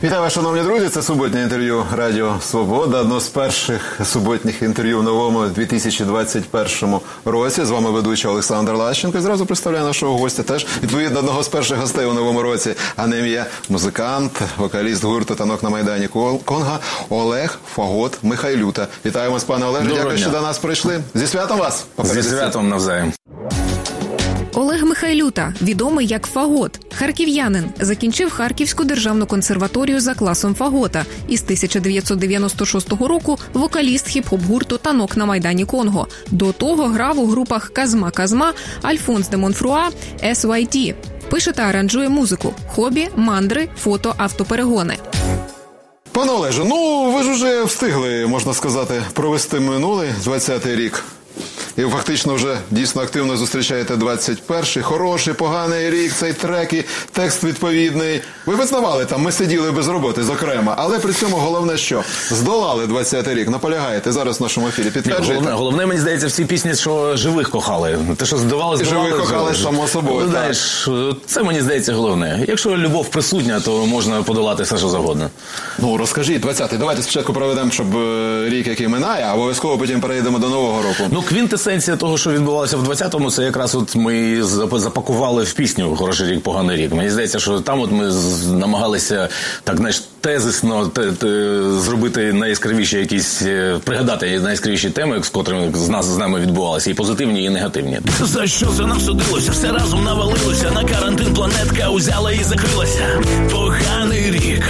Вітаю вас, шановні друзі, це суботнє інтерв'ю Радіо Свобода, одно з перших суботніх інтерв'ю в новому 2021 році. З вами ведучий Олександр Лащенко. І зразу представляю нашого гостя, теж відповідно одного з перших гостей у новому році, а ним є музикант, вокаліст гурту «Танок на Майдані Конго» Олег «Фагот» Михайлюта. Вітаємо вас, пане Олеже, дякую, що до нас прийшли. Зі святом вас! Зі святом навзаєм. Олег Михайлюта, відомий як «Фагот», харків'янин, закінчив Харківську державну консерваторію за класом фагота і з 1996 року вокаліст хіп-хоп гурту «Танок на Майдані Конго». До того грав у групах «Казма-Казма», «Альфонс де Монфруа», «SYT». Пише та аранжує музику, хобі, мандри, фото, автоперегони. Пане Олеже, ви ж уже встигли, можна сказати, провести минулий 20-й рік. І фактично вже дійсно активно зустрічаєте 21-й. Хороший, поганий рік, цей трек і текст відповідний. Ви визнавали там, ми сиділи без роботи, зокрема. Але при цьому головне що? Здолали 20-й рік. Наполягаєте зараз в нашому ефірі. Підтверджуєте? Головне, мені здається, всі пісні, що живих кохали. Те, що здавали. Живих кохали, само собою. Знаєш, це, мені здається, головне. Якщо любов присутня, то можна подолати все, що завгодно. Розкажіть, 20-й. Давайте спочатку проведемо, щоб рік, який минає, а обов'язково потім перейдемо до Нового року. Квінтесенція того, що відбувалося в 20-му, це якраз от ми запакували в пісню «Хороший рік, поганий рік». Мені здається, що там от ми намагалися так, знаєш, тезисно зробити найяскравіші якісь, пригадати найяскравіші теми, з котрими з нами відбувалися, і позитивні, і негативні. За що за нам судилося, все разом навалилося, на карантин планетка узяла і закрилася. Поганий рік.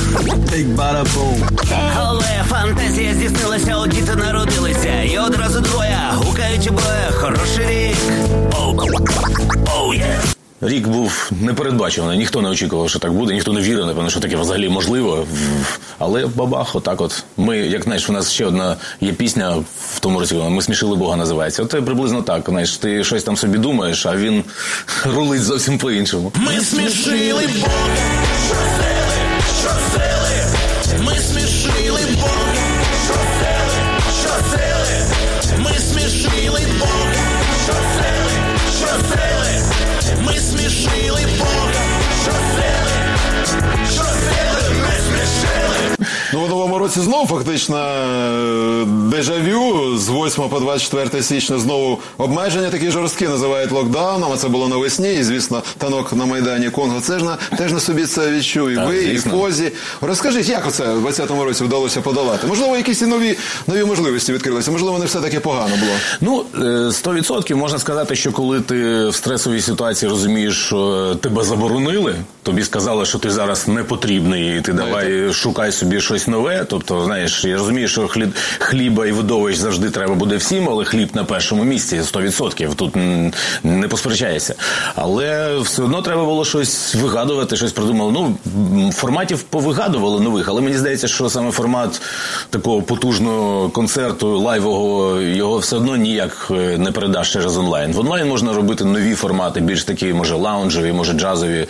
Але фантазія здійснилася, от діти народилися, і одразу двоє гукають обоє. Хороший рік. Рік був непередбачуваний, ніхто не очікував, що так буде, ніхто не вірив, напевно, що таке взагалі можливо. Але бабах, отак от. Ми, як знаєш, у нас ще одна є пісня в тому році, «Ми смішили Бога» називається. От приблизно так, знаєш, ти щось там собі думаєш, а він рулить зовсім по-іншому. Ми смішили Бога, що сили, ми смішили Бога, що сили, ми смішили Бога, що сили, ми смішили Бога, що сили, ми смішили. У новому році знову фактично дежавю. З 8 по 24 січня знову обмеження такі жорсткі називають локдауном, а це було навесні. І, звісно, «Танок на Майдані Конго» теж на собі це відчув. І ви, і Фозі. Розкажіть, як оце в 20-му році вдалося подолати? Можливо, якісь нові можливості відкрилися? Можливо, не все таки погано було? 100% можна сказати, що коли ти в стресовій ситуації розумієш, що тебе заборонили, тобі сказали, що ти зараз не потрібний, і ти давай шукай собі щось нове. Тобто, знаєш, я розумію, що хліба і видовищ завжди треба буде всім, але хліб на першому місці 100%. Тут не посперечаєшся. Але все одно треба було щось вигадувати, щось придумали. Форматів повигадували нових, але мені здається, що саме формат такого потужного концерту, лайвового, його все одно ніяк не передаш через онлайн. В онлайн можна робити нові формати, більш такі, може, лаунжеві, може, джазові,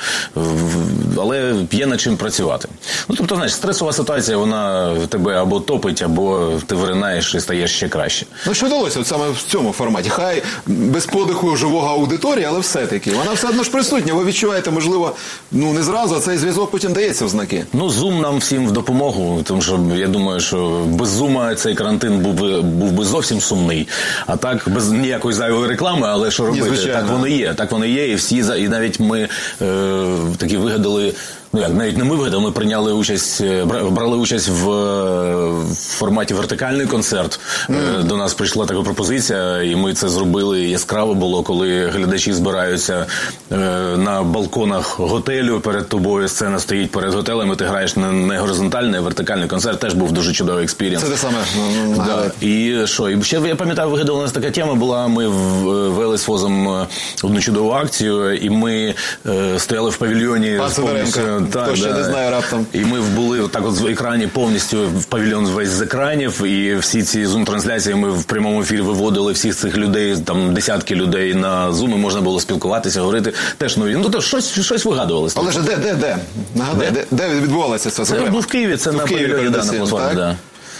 але є над чим працювати. Тобто, знаєш, стресова ситуація, вона тебе або топить, або ти виринаєш і стаєш ще краще. Що вдалося от саме в цьому форматі? Хай без подиху живого аудиторії, але все-таки. Вона все одно ж присутня. Ви відчуваєте, можливо, не зразу, а цей зв'язок потім дається в знаки. Zoom нам всім в допомогу, тому що я думаю, що без Zoom цей карантин був би зовсім сумний. А так, без ніякої зайвої реклами, але що робити? Так воно є, і всі, і навіть ми такі вигадали, навіть не ми вигадали, ми брали участь в форматі вертикальний концерт. До нас прийшла така пропозиція, і ми це зробили. Яскраво було, коли глядачі збираються на балконах готелю, перед тобою сцена стоїть перед готелем, і ти граєш не горизонтальний, а вертикальний концерт. Теж був дуже чудовий експірієнс. Це те саме. І що? І ще, я пам'ятаю, вигадала у нас така тема була, ми вели з Фозом одну чудову акцію, і ми стояли в павільйоні з повністю. Хто ще не знає раптом. І ми були так от в екрані повністю, в павільйон весь з екранів, і всі ці зум-трансляції ми в прямому ефірі виводили всіх цих людей, там десятки людей на зум, і можна було спілкуватися, говорити. Теж щось вигадувалося. Але ж де? Нагадай, де відбувалося це? Це був в Києві, це на павільйоні, на платформі,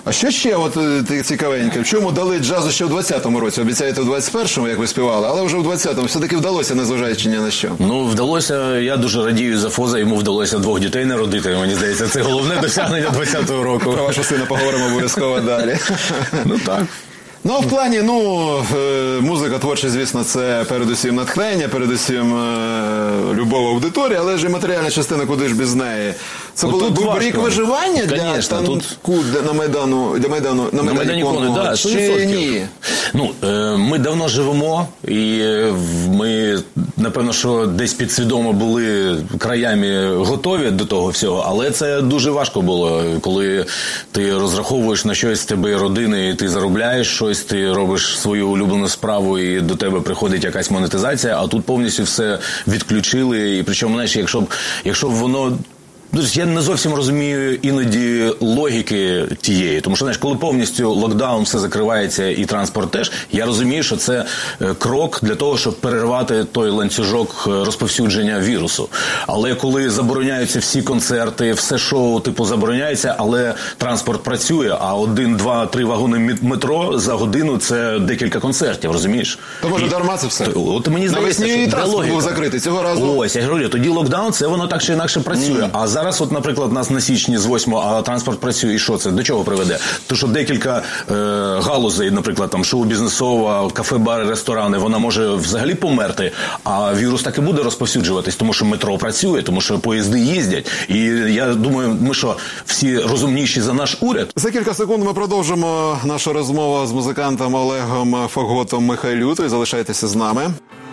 А що ще цікавеньке? В чому дали джазу ще в 20-му році? Обіцяєте в 21-му, як ви співали, але вже в 20-му все-таки вдалося, незважаючи ні на що. Ну, вдалося, я дуже радію за Фоза, йому вдалося 2 дітей народити, мені здається, це головне досягнення 20-го року. Про вашого сина поговоримо обов'язково далі. Ну так. Ну, а в плані, музика, творчість, звісно, це передусім натхнення, передусім любов аудиторії, але ж і матеріальна частина, куди ж без неї. Це був рік виживання для танку на Майдані Конго? Да, чи ні? Ну, ми давно живемо, і ми, напевно, що десь підсвідомо були краями готові до того всього, але це дуже важко було, коли ти розраховуєш на щось, в тебе родини, і ти заробляєш щось, ти робиш свою улюблену справу, і до тебе приходить якась монетизація, а тут повністю все відключили, і причому, знаєш, якщо б воно... Я не зовсім розумію іноді логіки тієї, тому що, знаєш, коли повністю локдаун, все закривається і транспорт теж, я розумію, що це крок для того, щоб перервати той ланцюжок розповсюдження вірусу. Але коли забороняються всі концерти, все шоу, забороняється, але транспорт працює, а 1, 2, 3 вагони метро за годину – це декілька концертів, розумієш? То може дарма це все? От мені здається, що транспорт був закритий цього разу. Ось, я говорю, тоді локдаун, це воно так чи інакше працює, а зараз, наприклад, нас на січні з 8-го, а транспорт працює, і що це? До чого приведе? То, що декілька галузей, наприклад, там шоу-бізнесова, кафе-бари, ресторани, вона може взагалі померти, а вірус так і буде розповсюджуватись, тому що метро працює, тому що поїзди їздять. І я думаю, ми що, всі розумніші за наш уряд? За кілька секунд ми продовжимо нашу розмову з музикантом Олегом Фаготом Михайлютою. Залишайтеся з нами.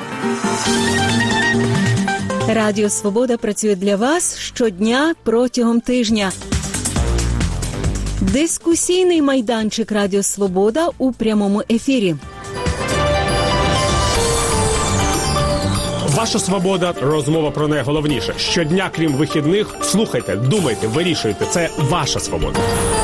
Радіо «Свобода» працює для вас щодня протягом тижня. Дискусійний майданчик «Радіо Свобода» у прямому ефірі. Ваша свобода – розмова про найголовніше. Щодня, крім вихідних, слухайте, думайте, вирішуйте. Це ваша свобода.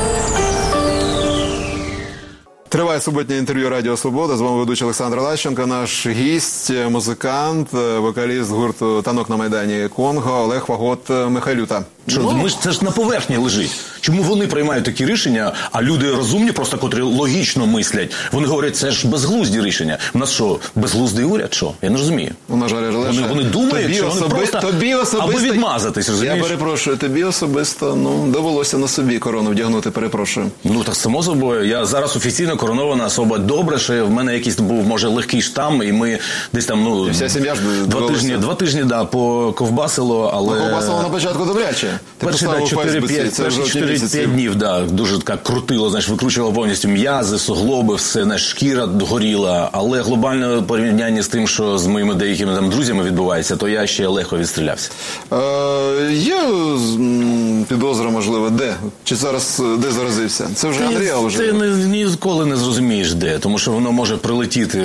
Триває суботнє інтерв'ю «Радіо Свобода». З вами ведучий Олександр Лащенко, наш гість, музикант, вокаліст гурту «Танок на Майдані Конго» Олег Фагот Михайлюта. Це ж на поверхні лежить. Чому вони приймають такі рішення, а люди розумні, просто котрі логічно мислять, вони говорять, це ж безглузді рішення. У нас що, безглуздий уряд, що? Я не розумію. На жаль, вони думають, що вони просто аби відмазатись, розумієш? Я перепрошую, тобі особисто, довелося на собі корону вдягнути, перепрошую. Так само собою. Я зараз офіційно коронована особа. Добре, що в мене якийсь був, може, легкий штам, і ми десь там, вся сім'я ж 2 тижні, поковбасило, але... Поковбасило на початку добряче. Перші 4-5 днів, дуже так крутило, викручувало повністю м'язи, суглоби, все, шкіра горіла, але глобально порівняння з тим, що з моїми деякими там друзями відбувається, то я ще легко відстрілявся. Є підозра, можливо, де? Чи зараз де заразився? Це вже Андрія вже? Ти ніколи не зрозумієш де, тому що воно може прилетіти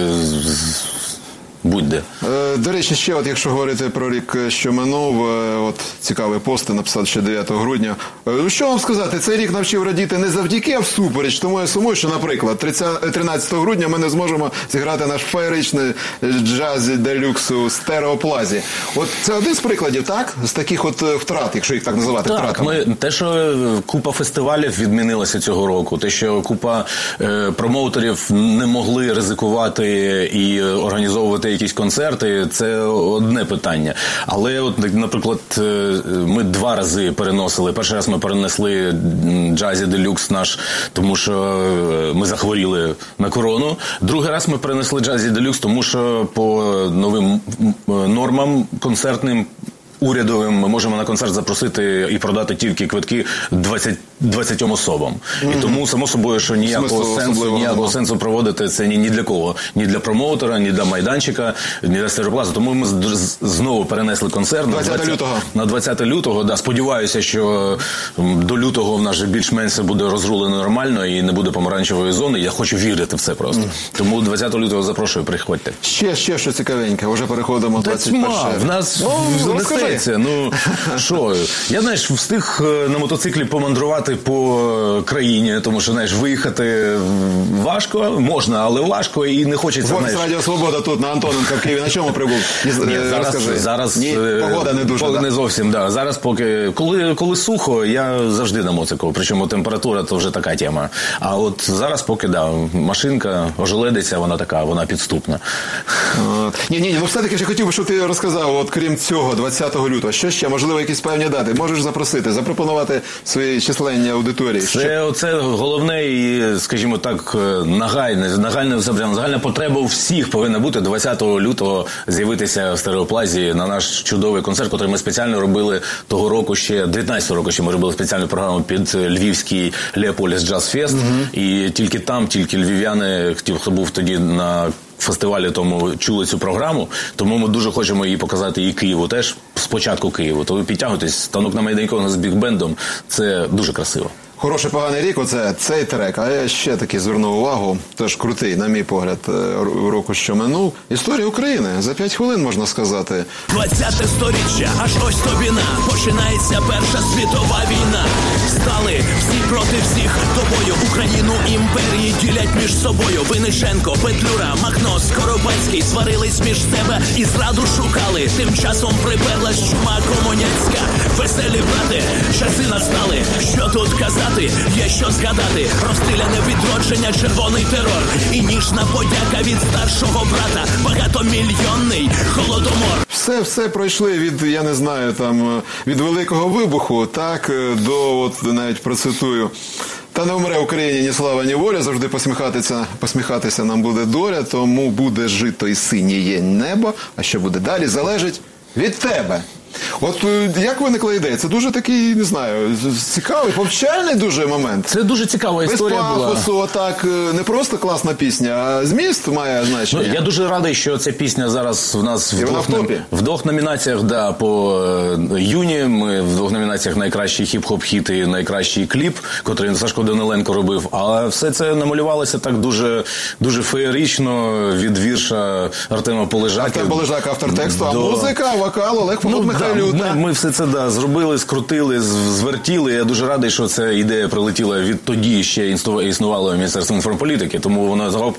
будь-де. До речі, ще якщо говорити про рік, що минув, цікавий пост написав ще 9 грудня. Що вам сказати, цей рік навчив радіти не завдяки, а всупереч. Тому я сумую, що, наприклад, 13 грудня ми не зможемо зіграти наш феєричний джазі делюкс у Стереоплазі. Це один з прикладів, так? З таких втрат, якщо їх так називати, втратами. Те, що купа фестивалів відмінилася цього року, те, що купа промоутерів не могли ризикувати і організовувати якісь концерти, це одне питання. Але, наприклад, ми 2 рази переносили. Перший раз ми перенесли джазі делюкс наш, тому що ми захворіли на корону. Другий раз ми перенесли джазі делюкс, тому що по новим нормам концертним урядовим ми можемо на концерт запросити і продати тільки квитки 20 особам. І тому, само собою, що ніякого сенсу проводити це ні для кого. Ні для промоутера, ні для майданчика, ні для Стереоплазу. Тому ми знову перенесли концерт на 20 лютого. Сподіваюся, що до лютого в нас вже більш-менш все буде розрулено нормально і не буде помаранчевої зони. Я хочу вірити в це просто. Тому 20 лютого запрошую, приходьте. Ще що цікавеньке. Вже переходимо 21. В нас несеться. Я, встиг на мотоциклі помандрувати гуляти по країні, тому що, знаєш, виїхати важко, можна, але важко і не хочеться, Офіс Радіо Свобода тут, на Антоненка в Києві. На чому прибув? Зараз Ні, погода не дуже, не зовсім, да. Зараз поки, коли сухо, я завжди на моцику, причому температура то вже така тема. А от зараз поки, да, машинка ожеледиться, вона така, вона підступна. Ні, ну все-таки я хотів би, щоб ти розказав, от крім цього, 20 лютого, що ще, можливо, якісь певні дати, можеш запросити, запропонувати своїй численній аудиторії? Це головне і, скажімо так, нагальна потреба у всіх повинна бути 20 лютого з'явитися в Стереоплазі на наш чудовий концерт, який ми спеціально робили того року, ще 19-го року, ще ми робили спеціальну програму під львівський Леополіс Джаз Фест, і тільки львів'яни, хто був тоді на фестивалі, тому чули цю програму, тому ми дуже хочемо її показати і Києву теж, спочатку Києву. То ви підтягуйтесь, станок на Майданькова з бігбендом, це дуже красиво. Хороший поганий рік, оце цей трек, а я ще таки звернув увагу, теж крутий, на мій погляд, року, що минув. Історія України, за 5 хвилин, можна сказати. 20-те сторіччя, аж ось тобі на, починається Перша світова війна. Стали всі проти всіх, тобою Україну імперії ділять між собою. Винниченко, Петлюра, Махно, Скоропадський сварились між себе і зраду шукали. Тим часом приперлась чума комуняцька. Веселі брати, часи настали, що тут казати? Є що згадати, розстріляне відродження, червоний терор і ніжна подяка від старшого брата, багатомільйонний голодомор. Все пройшли від, я не знаю, там, від Великого вибуху, так, до, от навіть процитую, та не вмре Україні ні слава, ні воля, завжди посміхатися нам буде доля, тому буде жито і синіє небо, а що буде далі, залежить від тебе. От як виникла ідея? Це дуже такий, не знаю, цікавий, повчальний дуже момент. Це дуже цікава історія була. Без пафосу, так, не просто класна пісня, а зміст має значення. Ну, я дуже радий, що ця пісня зараз в нас в двох номінаціях, да, по Юні. Ми в двох номінаціях найкращий хіп-хоп-хіт і найкращий кліп, котрий Сашко Даниленко робив. А все це намалювалося так дуже феєрично від вірша Артема Полежака. Артем Полежак, автор тексту, а музика, вокал, Олег Михайлюта. Ми все це скрутили, звертіли. Я дуже радий, що ця ідея прилетіла відтоді, ще існувало Міністерство інформполітики, тому воно загалом...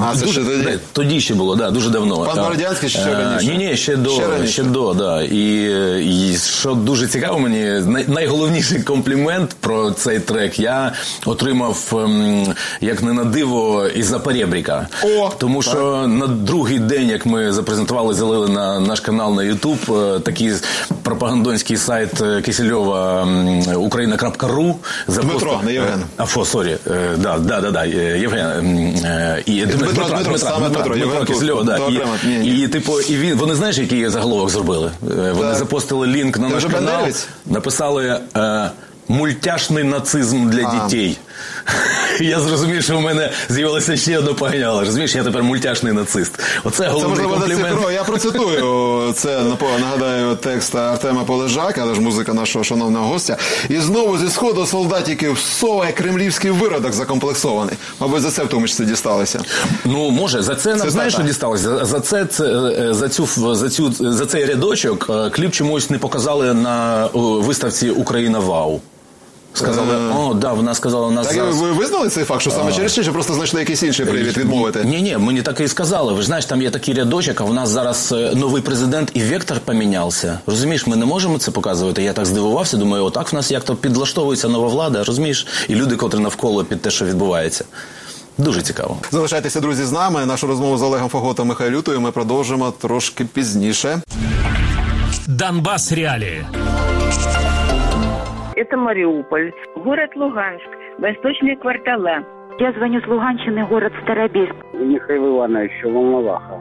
Тоді ще було, да, дуже давно. Пан Бородянський ще раніше? Ні, ще до, да. І що дуже цікаво мені, найголовніший комплімент про цей трек я отримав, як не на диво, із-за Перебріка. Тому що на другий день, як ми запрезентували, залили на наш канал на YouTube, такий пропагандонський сайт Кисельова Україна.ру. Дмитро, не Євген. Дмитро Кисельов, да. І типу, і вони, знаєш, який заголовок зробили? Вони запостили лінк на наш канал, написали «Мультяшний нацизм для дітей». Я зрозумів, що в мене з'явилося ще одне поганяло. Розумієш, я тепер мультяшний нацист. Оце головний комплімент. Я процитую, це, нагадаю, текст Артема Полежака, але ж музика нашого шановного гостя. І знову зі сходу солдатиків соває кремлівський виродок закомплексований. Мабуть, за це в тому числі дісталося. Ну, може, за це нам, знаєш, що дісталося? За цей рядочок кліп чомусь не показали на виставці «Україна ВАУ». Сказали, вона сказала, у нас так, ви визнали цей факт, що саме через чи просто знайшли якийсь інший привід відмовити? Ні, мені так і сказали. Ви ж знаєш, там є такий рядочок, а в нас зараз новий президент і вектор помінявся. Розумієш, ми не можемо це показувати. Я так здивувався, думаю, отак в нас як-то підлаштовується нова влада, розумієш? І люди, котрі навколо під те, що відбувається. Дуже цікаво. Залишайтеся, друзі, з нами. Нашу розмову з Олегом Фаготом Михайлютою ми продовжимо трошки пізніше. Донбас реалии. Это Мариуполь, город Луганск, восточные квартала. Я звоню с Луганщины, город Старобельск. Михаил Иванович, Волноваха.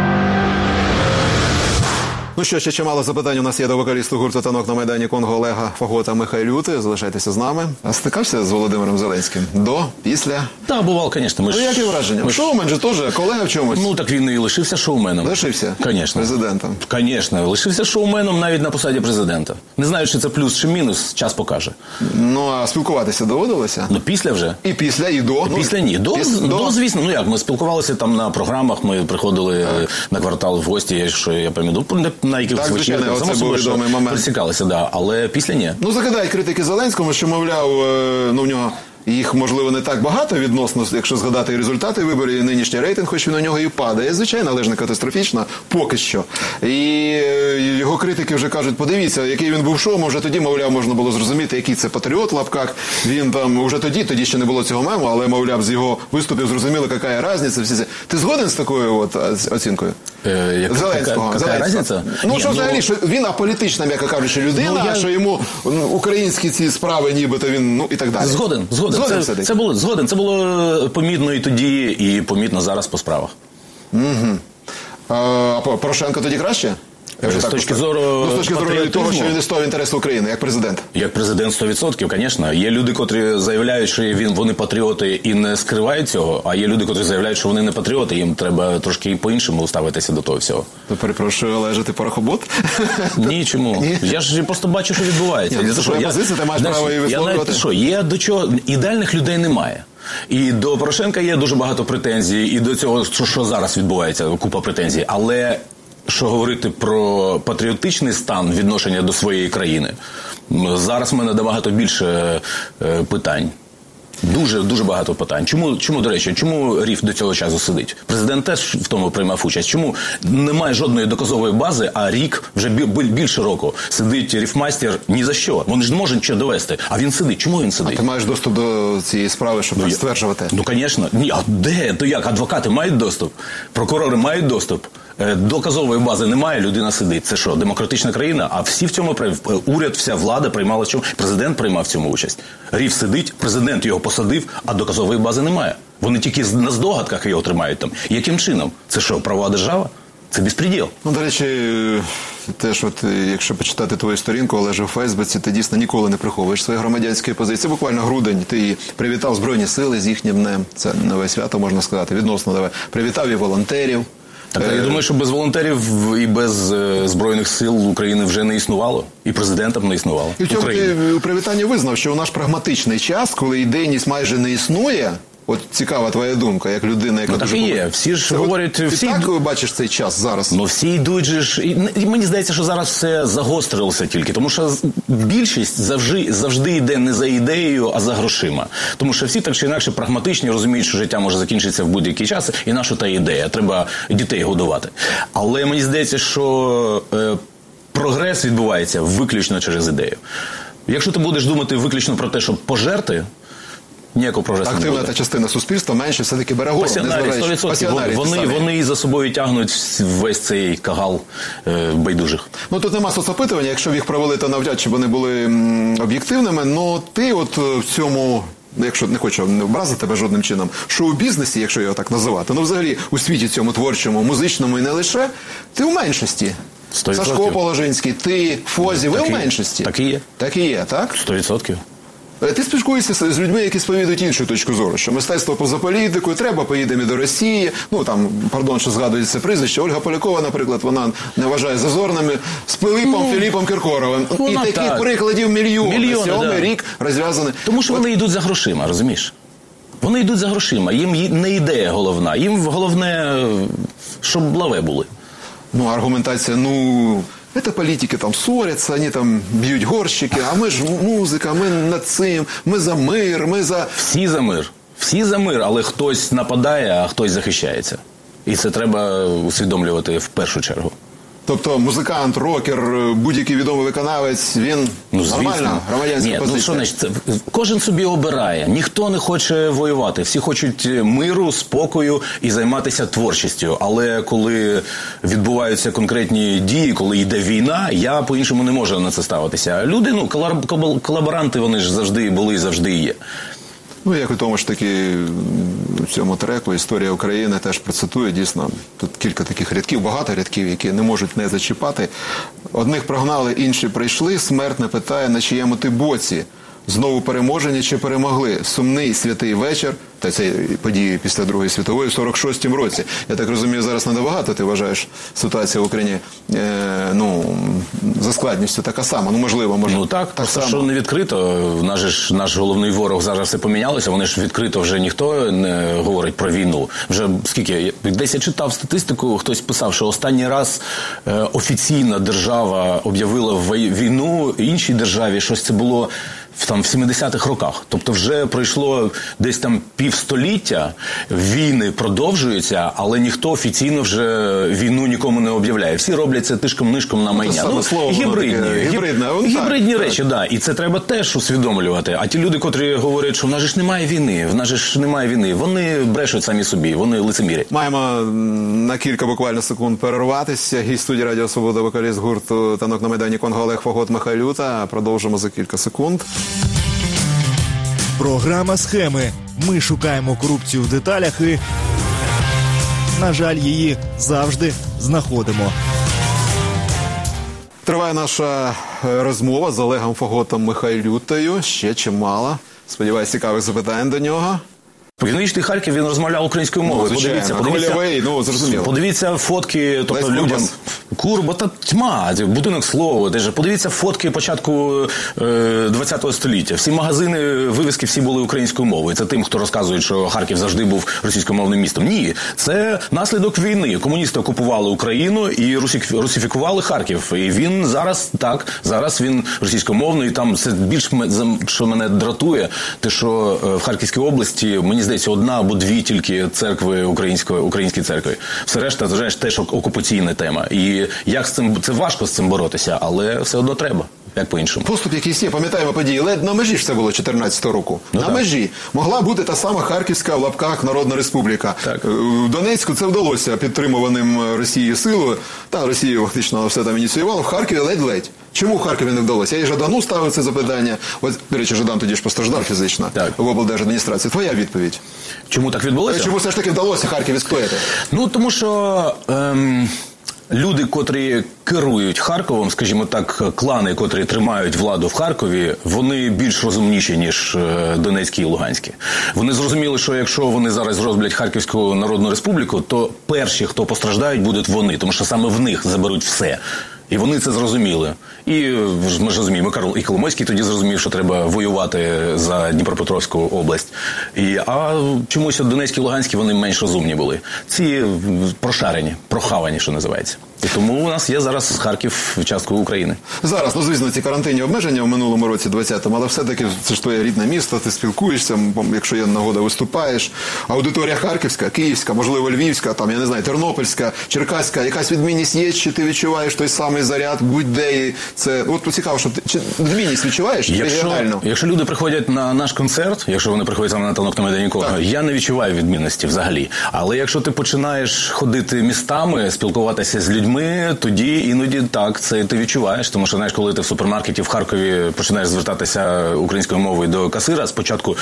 Ну що, ще чимало запитань у нас є до вокалісту гурту «Танок на Майдані Конго» Олега Фагота Михайлюти. Залишайтеся з нами. А стикався з Володимиром Зеленським? До? Після? Так, бував, звісно. Ну, які враження? Шоумен же теж, колега в чомусь? Ну, так він і лишився шоуменом. Лишився? Звісно. Президентом? Звісно. Лишився шоуменом навіть на посаді президента. Не знаю, чи це плюс, чи мінус, час покаже. Ну, а спілкуватися доводилося? Ну, після вже. І після, і до? Після ні. До, звісно. Ну, як, ми спілкувалися там на програмах, ми приходили на квартал в гості, що я пам'ятаю, на якихось Так, звичайно, вечірках, оце був відомий момент. присікалися, да, але після ні. Ну, закидають критики Зеленському, що, мовляв, ну, в нього їх, можливо, не так багато відносно, якщо згадати і результати виборів, і нинішній рейтинг, хоч він у нього і падає, звичайно, але ж не катастрофічно, поки що. І його критики вже кажуть, подивіться, який він був шоу, вже тоді, мовляв, можна було зрозуміти, який це патріот в лапках. Він там, вже тоді ще не було цього мему, але, мовляв, з його виступів зрозуміло, яка різниця. Всі ці. Ти згоден з такою от оцінкою? Зеленського. Яка різниця? Ну, що взагалі, що він аполітична, м'яко кажучи, людина, що йому українські ці справи нібито він, ну, і так далі. Згоден. Це було помітно і тоді, і помітно зараз по справах. Угу. А Порошенко тоді краще? З точки зору того, що він відстоює інтереси України, як президент. Як президент 100%, звісно. Є люди, котрі заявляють, що вони патріоти і не скривають цього, а є люди, котрі заявляють, що вони не патріоти, їм треба трошки по-іншому ставитися до того всього. То перепрошую, Олеже, ти порохобот? Ні, чому? Ні? Я ж просто бачу, що відбувається. Твоя позиція, ти маєш право її висловлювати. Є до чого, ідеальних людей немає. І до Порошенка є дуже багато претензій, і до цього, що зараз відбувається, купа претензій. Але що говорити про патріотичний стан відношення до своєї країни, зараз в мене набагато більше питань. Дуже багато питань. Чому, до речі, чому Ріф до цього часу сидить? Президент теж в тому приймав участь. Чому немає жодної доказової бази, а рік, вже більше року, сидить Ріфмастер ні за що. Вони ж не можуть нічого довести. А він сидить. Чому він сидить? А ти маєш доступ до цієї справи, щоб стверджувати? Ну, звісно. Ні, а де? То як? Адвокати мають доступ? Прокурори мають доступ? Доказової бази немає, людина сидить. Це що, демократична країна? А всі в цьому уряд, вся влада приймала чому? Президент приймав в цьому участь. Рів сидить, президент його посадив, а доказової бази немає. Вони тільки на здогадках його тримають там. Яким чином? Це що, правова держава? Це безпреділ. Ну, до речі, теж от, якщо почитати твою сторінку, Олеже, у Фейсбуці, ти дійсно ніколи не приховуєш свої громадянської позиції. Буквально грудень ти привітав Збройні Сили з їхнім днем. Це нове свято, можна сказати, відносно нове. Привітав і волонтерів. Так, я думаю, що без волонтерів і без Збройних сил України вже не існувало. І президента б не існувало. І в цьому у привітанні визнав, що у наш прагматичний час, коли ідейність майже не існує, от цікава твоя думка, як людина, яка дуже... Так і є. Всі ж говорять... Ти так бачиш цей час зараз? Ну, всі йдуть же ж... І мені здається, що зараз все загострилося тільки. Тому що більшість завжди йде не за ідеєю, а за грошима. Тому що всі так чи інакше прагматичні, розуміють, що життя може закінчитися в будь-який час, і наша та ідея. Треба дітей годувати. Але мені здається, що прогрес відбувається виключно через ідею. Якщо ти будеш думати виключно про те, щоб пожерти, ніякого прогресу не буде. Активна та частина суспільства менше все-таки бере гору. Пасіонарі, 100%. Вони за собою тягнуть весь цей кагал байдужих. Ну, тут нема соцопитування, якщо б їх провели, то навряд чи вони були об'єктивними. Ну, ти от в цьому... Якщо не хочу не образити тебе жодним чином, шоу-бізнесі, якщо його так називати, ну взагалі у світі цьому творчому, музичному і не лише, ти в меншості. 100%. Сашко Положинський, ти, Фозі, ви в меншості. Так і є. Так і є, так? 100%. Ти спілкуєшся з людьми, які сповідують іншу точку зору, що мистецтво поза політикою, треба, поїдемо і до Росії. Ну, там, пардон, що згадується прізвище. Ольга Полякова, наприклад, вона не вважає зазорними з Пилипом Філіпом Киркоровим. І таких прикладів мільйони. Сьомий рік розв'язаний. Тому що вони йдуть за грошима, розумієш? Вони йдуть за грошима. Їм не ідея головна. Їм головне, щоб лаве були. Ну, аргументація, это политики там ссорятся, они там бьют горщики, а мы ж музика, ми над цим, ми за мир, ми за... Всі за мир. Всі за мир, але хтось нападає, а хтось захищається. І це треба усвідомлювати в першу чергу. Тобто музикант, рокер, будь-який відомий виконавець, він нормальна громадянська позиція. Кожен собі обирає. Ніхто не хоче воювати. Всі хочуть миру, спокою і займатися творчістю. Але коли відбуваються конкретні дії, коли йде війна, я по-іншому не можу на це ставитися. Люди, колаборанти, вони ж завжди були і завжди є. Ну, як у тому ж таки в цьому треку «Історія України» теж процитую, дійсно, тут кілька таких рядків, багато рядків, які не можуть не зачіпати. Одних прогнали, інші прийшли, смерть не питає, на чиєму ти боці. знову переможені чи перемогли? Сумний святий вечір, та це події після Другої світової, в 46-му році. Я так розумію, зараз не набагато, ти вважаєш, ситуація в Україні, за складністю така сама. Можливо. Ну так що не відкрито. Наш головний ворог, зараз все помінялося, вони ж відкрито вже ніхто не говорить про війну. Вже скільки? Десь я читав статистику, хтось писав, що останній раз офіційна держава об'явила війну іншій державі, щось це було в 70-х роках. Тобто вже пройшло десь там півстоліття, війни продовжуються, але ніхто офіційно вже війну нікому не об'являє. Всі роблять це тишком-нишком на майня. Гібридні речі, да. І це треба теж усвідомлювати. А ті люди, котрі говорять, що в нас же ж немає війни, вони брешуть самі собі, вони лицемірять. Маємо на кілька буквально секунд перерватися. Гість студії Радіо Свобода, вокаліст гурту «Танок на Майдані Конго» Олег Фагот Михайлюта. Продовжимо за кілька секунд. Програма «Схеми». Ми шукаємо корупцію в деталях і, на жаль, її завжди знаходимо. Триває наша розмова з Олегом Фаготом Михайлютою. Ще чимало. Сподіваюсь, цікавих запитань до нього. Північний Харків, він розмовляв українською мовою. Подивіться фотки, тобто людям... Курба та тьма, будинок слова. Подивіться фотки початку 20-го століття. Всі магазини, вивіски, всі були українською мовою. Це тим, хто розказує, що Харків завжди був російськомовним містом. Ні, це наслідок війни. Комуністи окупували Україну і русифікували Харків. І він зараз він російськомовний. І там це більш, що мене дратує, те, що в Харківській області, мені здається, одна або дві тільки церкви, українські церкви. Все решта, теж окупаційна тема. І як з цим, це важко з цим боротися, але все одно треба. Як по-іншому. Поступ якийсь є, пам'ятаємо події. Ледь на межі ж це було 14-го року. На межі. Могла бути та сама Харківська, в лапках, Народна Республіка. Так. В Донецьку це вдалося підтримуваним Росією силою. Та Росія фактично все там ініціювала. В Харкові ледь-ледь. Чому в Харкові не вдалося? Я і Жадану ставив це запитання. От, до речі, Жадан тоді ж постраждав фізично в облдержадміністрації. Твоя відповідь? Чому так відбулося? Чому все ж таки вдалося Харків відстояти? Тому що... Люди, котрі керують Харковом, скажімо так, клани, котрі тримають владу в Харкові, вони більш розумніші, ніж Донецькі і Луганські. Вони зрозуміли, що якщо вони зараз роблять Харківську Народну Республіку, то перші, хто постраждають, будуть вони, тому що саме в них заберуть все. І вони це зрозуміли. І ми ж розуміємо, і Коломойський тоді зрозумів, що треба воювати за Дніпропетровську область. А чомусь Донецькі і Луганські вони менш розумні були. Ці прошарені, прохавані, що називається. І тому у нас є зараз Харків часткою України. Зараз, звісно, ці карантинні обмеження в минулому році, 20-му, але все-таки це ж твоє рідне місто, ти спілкуєшся, якщо є нагода, виступаєш. Аудиторія харківська, київська, можливо, львівська, там, я не знаю, тернопільська, черкаська, якась відмінність є, чи ти відчуваєш той самий заряд, будь-де, це, от цікаво, що чи відмінність відчуваєш регіонально? Якщо люди приходять на наш концерт, якщо вони приходять саме на «Танок на Майдані Конго», я не відчуваю відмінності взагалі. Але якщо ти починаєш ходити містами, спілкуватися з людьми, тоді іноді так, це ти відчуваєш, тому що, знаєш, коли ти в супермаркеті в Харкові починаєш звертатися українською мовою до касира, спочатку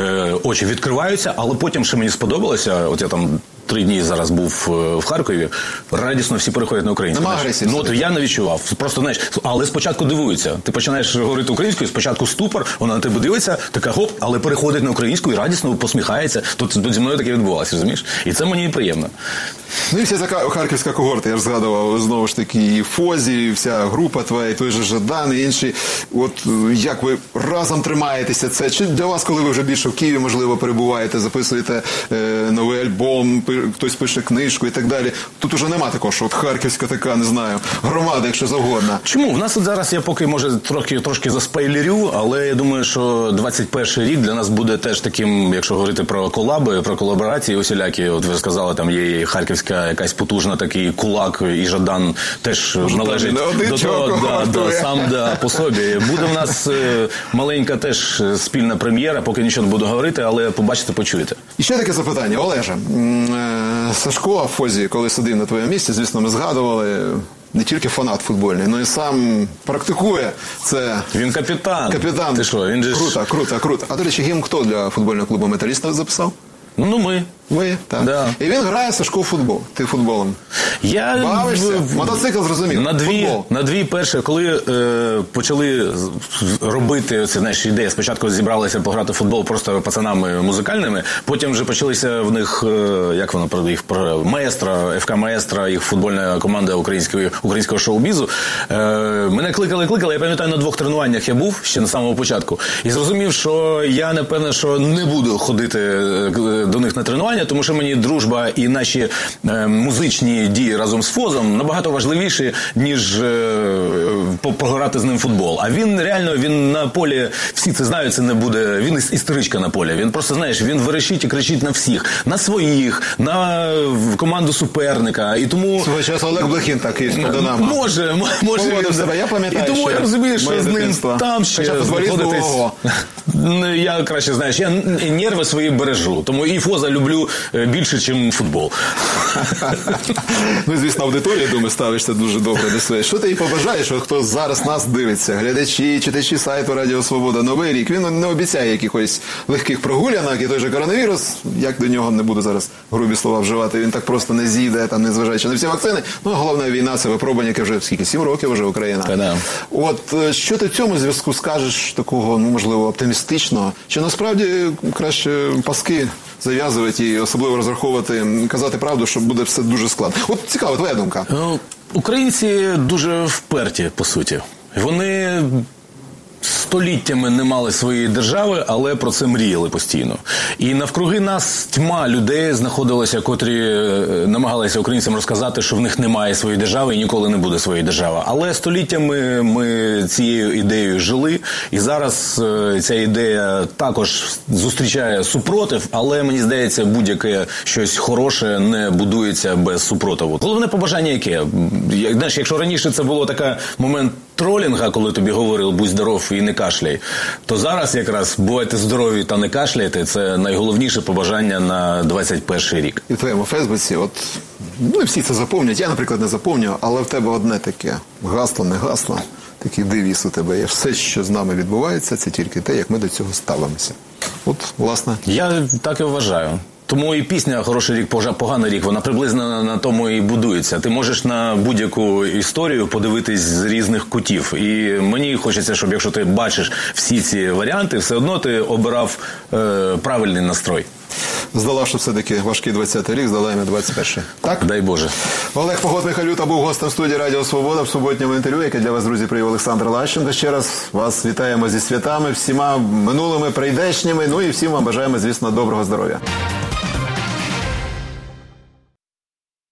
очі відкриваються, але потім, що мені сподобалося, от я там 3 дні зараз був в Харкові, радісно всі переходять на українську. От я не відчував. Просто, знаєш, але спочатку дивуються. Ти починаєш говорити українською, спочатку ступор, вона на тебе дивиться, така гоп, але переходить на українську і радісно посміхається. Тут зі мною таке відбувалося, розумієш? І це мені приємно. Ну і вся така харківська когорта, я ж згадував, знову ж таки, і Фозі, і вся група твоя, і той же Жадан, і інші. От як ви разом тримаєтеся? Це чи для вас, коли ви вже більше в Києві, можливо, перебуваєте, записуєте новий альбом, хтось пише книжку і так далі. Тут уже нема такого, що от харківська така, не знаю, громада, якщо завгодно. Чому? В нас от зараз, я поки, може, трошки заспойлерю, але я думаю, що 21-й рік для нас буде теж таким, якщо говорити про колаби, про колаборації усілякі, от ви сказали, там є і харківська якась потужна такий кулак, і Жадан теж належить до того, сам по собі. Буде в нас маленька теж спільна прем'єра, поки нічого не буду говорити, але побачите, почуєте. І ще таке запитання, Олеже. Сашко Фозі, коли сидив на твоєму місці, звісно, ми згадували, не тільки фанат футбольний, але і сам практикує це. Він капітан. Капітан. Ти що, він же... Круто. А, до речі, гімн хто для футбольного клубу «Металіст» записав? Ну, ми. Ви, так. Да. І він грає, Сашко, у футбол. Ти футболом Я бавишся? Мотоцикл, зрозумів. На дві перші, коли почали робити, це, знаєш, ідея, спочатку зібралися пограти в футбол просто пацанами музикальними, потім вже почалися в них, як воно правда, їх Маестро, ФК Маестро, їх футбольна команда українського шоу-бізу. Мене кликали, я пам'ятаю, на 2 тренуваннях я був ще на самому початку, і зрозумів, що я, напевно, що не буду ходити до них на тренування, тому що мені дружба і наші музичні дії разом з Фозом набагато важливіші, ніж пограти з ним в футбол. А він реально, він на полі, всі це знають, це не буде, він істеричка на полі. Він просто, знаєш, він верещить і кричить на всіх, на своїх, на команду суперника. І тому... Свого часу Олег Блохін так, Київського Динамо. Може він себе, я пам'ятаю. І тому я розумію, що з ним там ще знаходитись. Я краще, знаєш, я нерви свої бережу, тому і Фоза люблю більше, ніж футбол. Ну, звісно, аудиторія, думаю, ставишся дуже добре до своєї. Що ти їй побажаєш, хто зараз нас дивиться? Глядачі, читачі сайту Радіо Свобода, Новий рік. Він не обіцяє якихось легких прогулянок, і той же коронавірус, як до нього не буду зараз грубі слова вживати, він так просто не зійде, там, незважаючи на всі вакцини. Ну, головна війна, це випробування, яке вже, 7 років вже Україна. Да. От, що ти в цьому зв'язку скажеш такого, можливо, оптимістичного? Чи насправді краще паски зав'язувати і особливо розраховувати, казати правду, що буде все дуже складно? От цікава твоя думка. Українці дуже вперті, по суті. Вони століттями не мали своєї держави, але про це мріяли постійно. І навкруги нас тьма людей знаходилася, котрі намагалися українцям розказати, що в них немає своєї держави і ніколи не буде своєї держави. Але століттями ми цією ідеєю жили, і зараз ця ідея також зустрічає супротив, але, мені здається, будь-яке щось хороше не будується без супротиву. Головне побажання яке? Знаєш, якщо раніше це було такий момент тролінга, коли тобі говорили «будь здоров і не кашляй», то зараз якраз «бувайте здорові та не кашляйте» – це найголовніше побажання на 21 рік. І в твоєму Фейсбуці, от, не всі це заповнять, я, наприклад, не заповнюю, але в тебе одне таке гасло, не гасло, такий девіз у тебе є. Все, що з нами відбувається, це тільки те, як ми до цього ставимося. От, власне. Я так і вважаю. Тому і пісня «Хороший рік, поганий рік», вона приблизно на тому і будується. Ти можеш на будь-яку історію подивитись з різних кутів. І мені хочеться, щоб якщо ти бачиш всі ці варіанти, все одно ти обирав правильний настрой. Здолавши все-таки важкий 20-й рік, здолаємо 21-й. Так? Дай Боже. Олег Фагот Михайлюта був гостем студії Радіо Свобода в суботньому інтерв'ю, яке для вас, друзі, привів Олександр Лащенко. Ще раз вас вітаємо зі святами, всіма минулими, прийдешніми, ну і всім вам бажаємо, звісно, доброго здоров'я.